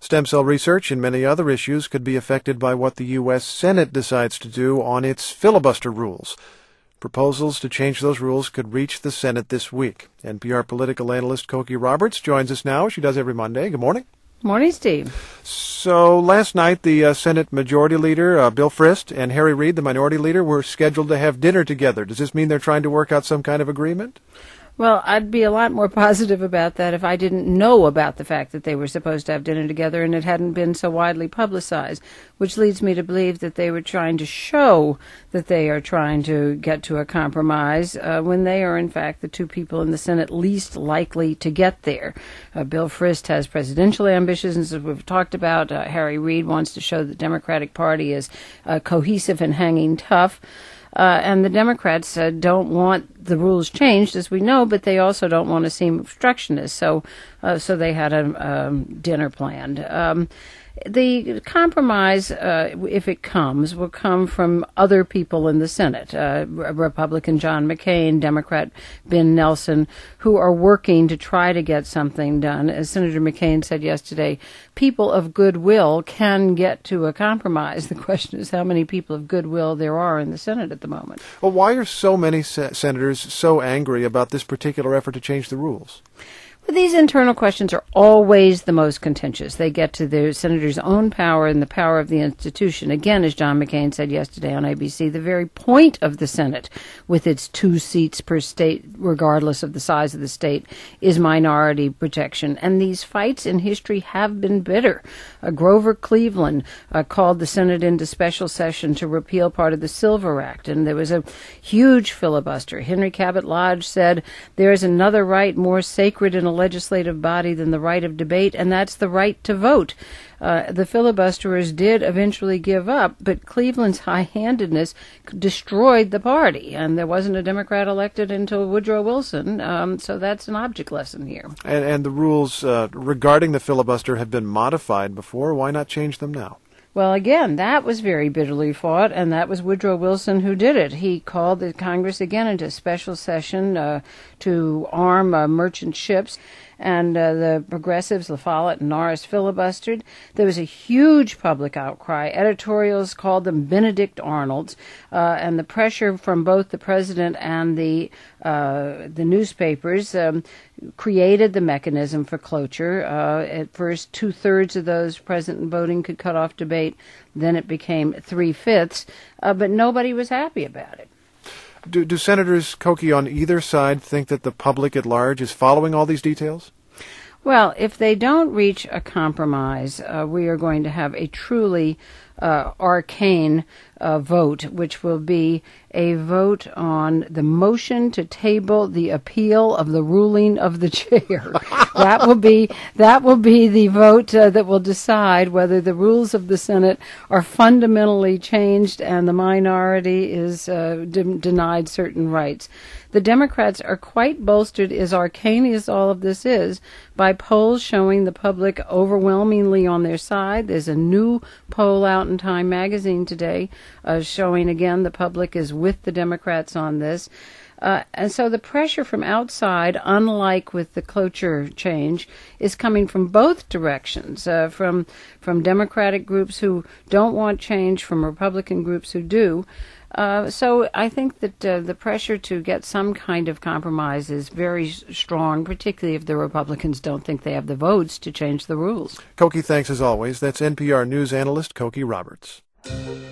Stem cell research and many other issues could be affected by what the U.S. Senate decides to do on its filibuster rules. Proposals to change those rules could reach the Senate this week. NPR political analyst Cokie Roberts joins us now. She does every Monday. Good morning. Morning, Steve. So last night, the Senate Majority Leader, Bill Frist, and Harry Reid, the Minority Leader, were scheduled to have dinner together. Does this mean they're trying to work out some kind of agreement? Well, I'd be a lot more positive about that if I didn't know about the fact that they were supposed to have dinner together and it hadn't been so widely publicized, which leads me to believe that they were trying to show that they are trying to get to a compromise when they are, in fact, the two people in the Senate least likely to get there. Bill Frist has presidential ambitions, as we've talked about. Harry Reid wants to show the Democratic Party is cohesive and hanging tough. And the Democrats don't want the rules changed, as we know, but they also don't want to seem obstructionist. So they had a dinner planned. The compromise, if it comes, will come from other people in the Senate, Republican John McCain, Democrat Ben Nelson, who are working to try to get something done. As Senator McCain said yesterday, people of goodwill can get to a compromise. The question is how many people of goodwill there are in the Senate at the moment. Well, why are so many senators so angry about this particular effort to change the rules? These internal questions are always the most contentious. They get to the senator's own power and the power of the institution. Again, as John McCain said yesterday on ABC, the very point of the Senate, with its 2 seats per state, regardless of the size of the state, is minority protection. And these fights in history have been bitter. Grover Cleveland called the Senate into special session to repeal part of the Silver Act, and there was a huge filibuster. Henry Cabot Lodge said, "There is another right more sacred in a legislative body than the right of debate, and that's the right to vote." The filibusterers did eventually give up, but Cleveland's high-handedness destroyed the party, and there wasn't a Democrat elected until Woodrow Wilson, so that's an object lesson here. And the rules regarding the filibuster have been modified before. Why not change them now? Well, again, that was very bitterly fought, and that was Woodrow Wilson who did it. He called the Congress again into special session to arm merchant ships, and the progressives, La Follette and Norris, filibustered. There was a huge public outcry. Editorials called them Benedict Arnolds, and the pressure from both the president and the newspapers created the mechanism for cloture. At first, 2/3 of those present and voting could cut off debate. Then it became 3/5, but nobody was happy about it. Do Senators Cokie on either side think that the public at large is following all these details? Well, if they don't reach a compromise, we are going to have a truly arcane vote, which will be a vote on the motion to table the appeal of the ruling of the chair. That will be the vote that will decide whether the rules of the Senate are fundamentally changed and the minority is denied certain rights. The Democrats are quite bolstered, as arcane as all of this is, by polls showing the public overwhelmingly on their side. There's a new poll out in Time magazine today showing, again, the public is with the Democrats on this. And so the pressure from outside, unlike with the cloture change, is coming from both directions, from Democratic groups who don't want change, from Republican groups who do. So I think that the pressure to get some kind of compromise is very strong, particularly if the Republicans don't think they have the votes to change the rules. Cokie, thanks as always. That's NPR News analyst Cokie Roberts.